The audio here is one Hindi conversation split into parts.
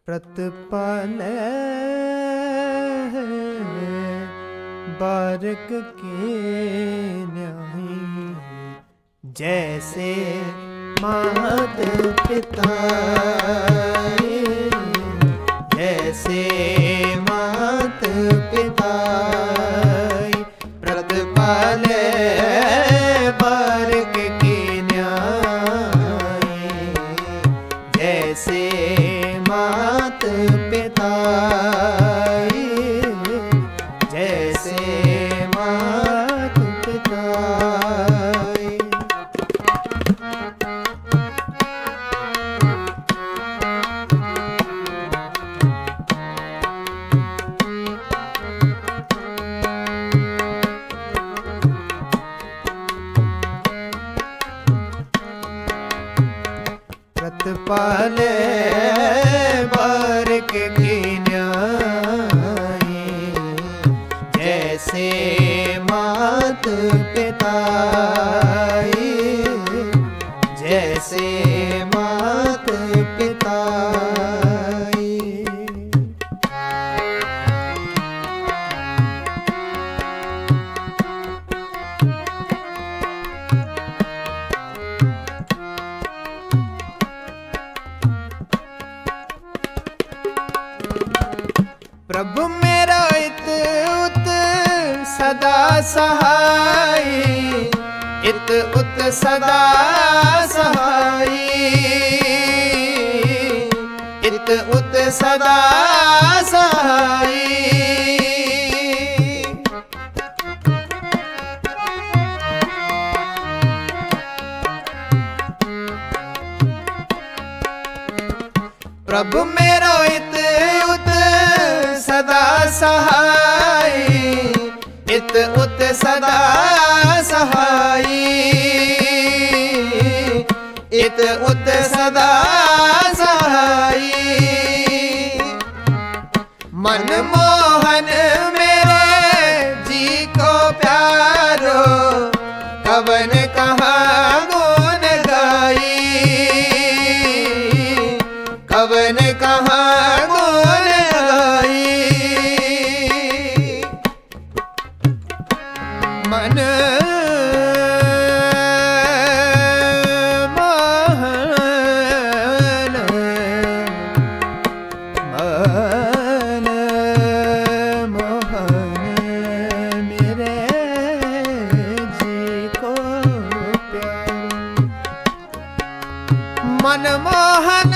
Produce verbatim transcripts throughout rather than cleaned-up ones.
प्रतिपाले बारक के न्याही, जैसे मात पिता जैसे मात पिता प्रतिपाले बारक के न्याही, जैसे मात पिता जैसे मात पिता। प्रतिपाले बारक की न्याही, जैसे मात पिता जैसे मात पिता। प्रभु मेरा इत उत सदा सहाय, इत उत सदा सहाय, इत उत सदा सहाय। प्रभु मेरा इत उत सदा सहाय, इत उत सदा सहाय, इत उत सदा सहाय। मनमोहन मेरे जी को प्यारो, कवन कहाँ गुण गाई, कवन कहाँ गुण गाई। मन मोहन मन मोहन मेरे जी को प्यारो। मन मोहन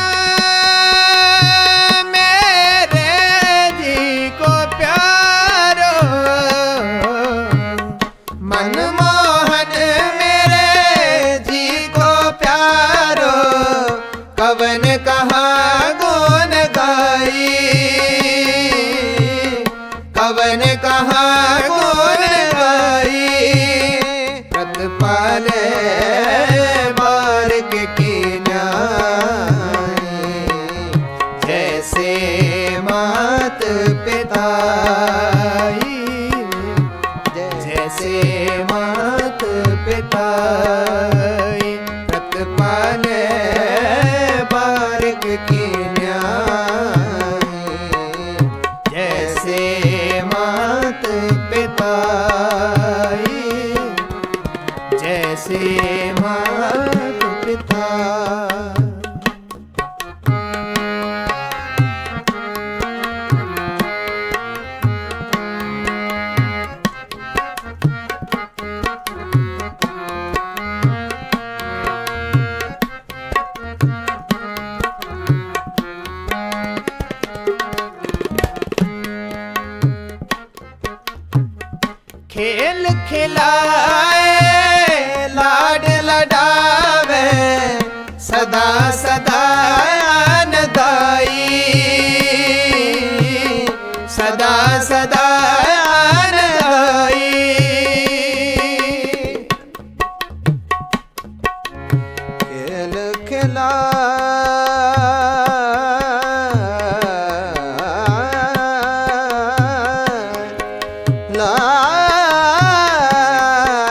मनमोहन मेरे जी को प्यारो, कवन कहाँ गुण गाई, कवन कहाँ गुण गाई। प्रतिपाले बारक की न्याही, जैसे मात पिता जैसे मात पिता। प्रतिपाले बारक की न्याही, जैसे मात पिता जैसे मात पिता। खेल खिलाए लाड लडावे, सदा सदा आनंदाई, सदा सदा आनंदाई। खेल खिला ला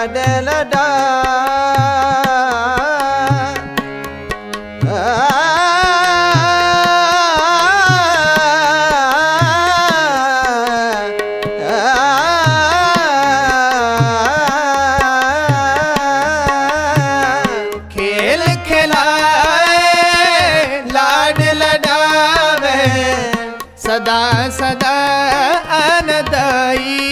सदा सदा आनंददायी,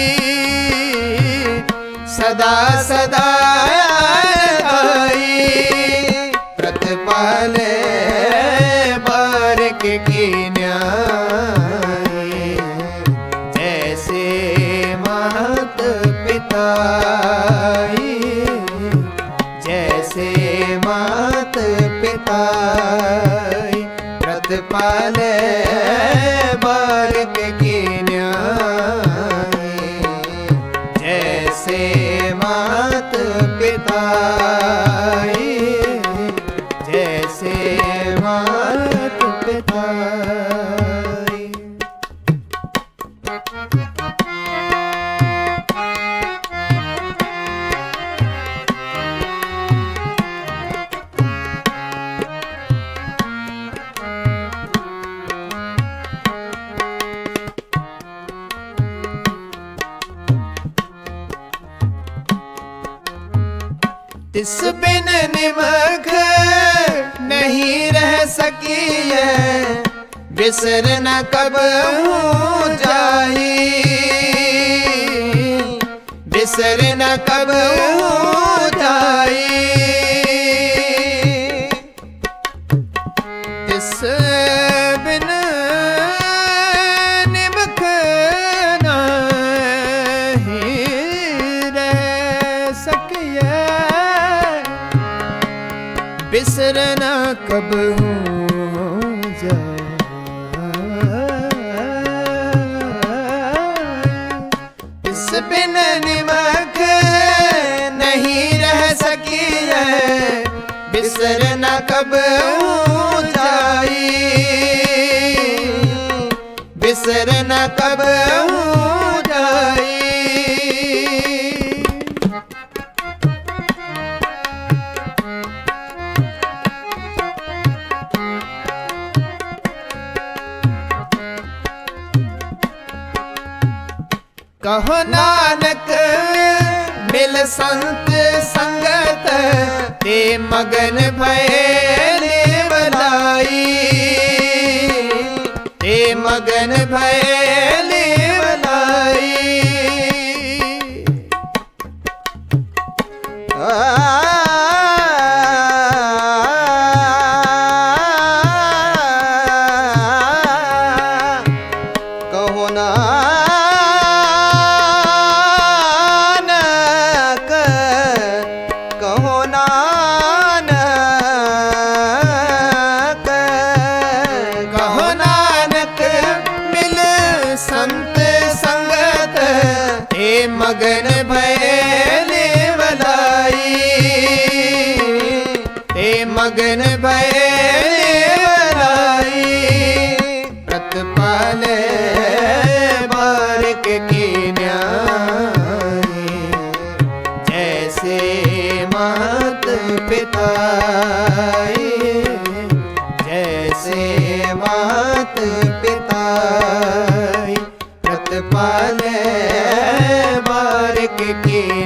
सदा सदा आनंददायी, प्रतिपाले बारिक की न्याय, जैसे मात पिता, जैसे मात पिता, प्रतिपाले बारिक की न्याय, जैसे मात पिता, जैसे मात पिता। तिस बिन निमक नहीं रह सकी है, बिसर न कब जाई, बिसर न कब जाई, तिस बिन निमक नहीं रह सकी है, बिसर न कब हो जाए, इस बिन निमक नहीं रह सकी है, बिसर न कब हो जाई, बिसर न कब हो जाई। कहो नानक मिल संत संगत, ते मगन भये बलाई, ते मगन भये बलाई, कहो ना संत संगत, ते मगन भये बलाई, ते मगन भये बलाई, प्रतिपाले बारिक की न्याय, जैसे मात पिता, जैसे मात पिता, प्रतिपाले बारिक की